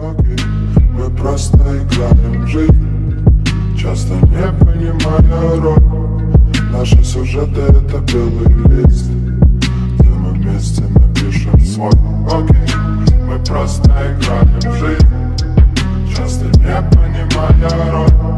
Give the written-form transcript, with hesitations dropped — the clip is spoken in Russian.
окей. Мы просто играем в жизнь, часто не понимая роль. Наши сюжеты — это белый лист, где мы вместе напишем свой. Окей, мы просто играем в жизнь, часто не понимая роль.